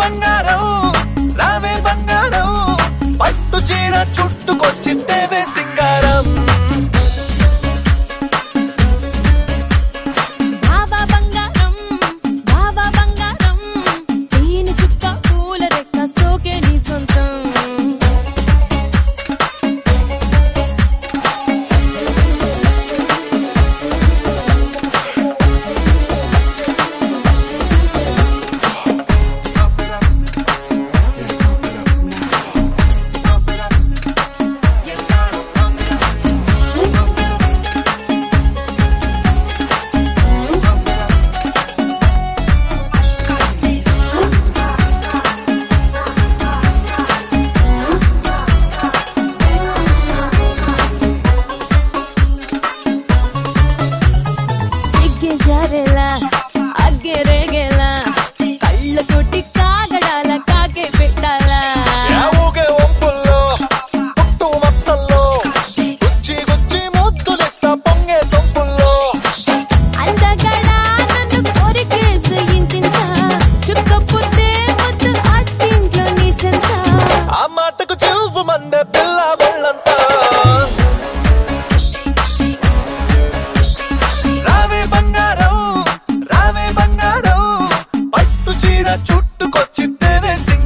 బంగారం రావే బంగారం పట్టు చీర చుట్టుకొచ్చితేవే సింగారం బాబా బంగారం తేనె చుక్క పూల రెక్క సోకే నీ సొంతం జారేలా అగ్గే రేగేలా కళ్ళ కొట్టి కాగడాల కాకే పెట్టాలా ఊగే ఒంపుల్లో పుట్టు మచ్చల్లో గుచ్చి గుచ్చి ముద్దులిస్తా పొంగే సొంపుల్లో అందగడా నన్ను కొరికేసి ఇంతింత చుక్కపోతే ముద్దు అట్టింట్లో నీ చెంత ఆ మాటకు చూపు మందే పిల్ల బళ్ళంతా రావే బంగారం పట్టు చీర చుట్టుకొచ్చితేవే సింగారం